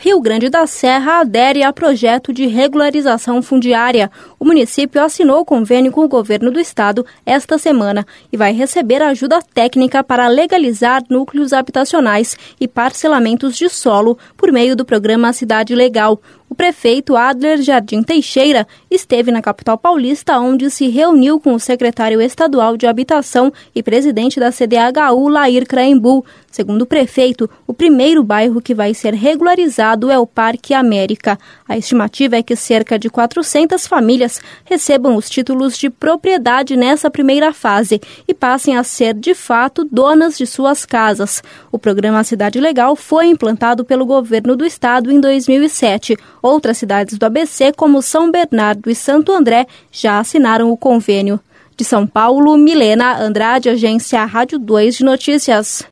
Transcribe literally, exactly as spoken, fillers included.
Rio Grande da Serra adere a projeto de regularização fundiária. O município assinou convênio com o governo do estado esta semana e vai receber ajuda técnica para legalizar núcleos habitacionais e parcelamentos de solo por meio do programa Cidade Legal. O prefeito Adler Jardim Teixeira esteve na capital paulista, onde se reuniu com o secretário estadual de Habitação e presidente da C D H U, Lair Krahenbuhl. Segundo o prefeito, o primeiro bairro que vai ser regularizado é o Parque América. A estimativa é que cerca de quatrocentas famílias recebam os títulos de propriedade nessa primeira fase e passem a ser, de fato, donas de suas casas. O programa Cidade Legal foi implantado pelo governo do estado em dois mil e sete. Outras cidades do A B C, como São Bernardo e Santo André, já assinaram o convênio. De São Paulo, Milena Andrade, Agência Rádio dois de Notícias.